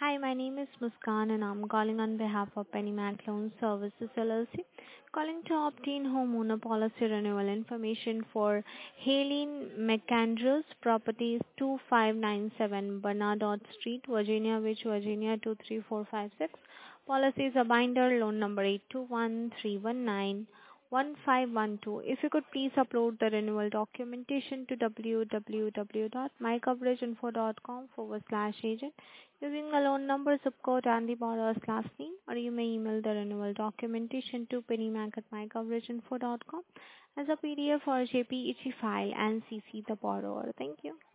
Hi, my name is Muskan and I'm calling on behalf of PennyMac Loan Services LLC. Calling to obtain homeowner policy renewal information for Helene McAndrews, properties 2597 Bernardot Street, Virginia Beach, Virginia 23456. Policy is a binder, loan number 8213191512. If you could please upload the renewal documentation to www.mycoveraginfo.com/agent using the loan number, zip code, and the borrower's last name, or you may email the renewal documentation to pennymac@mycoveraginfo.com as a PDF or JPEG file and CC the borrower. Thank you.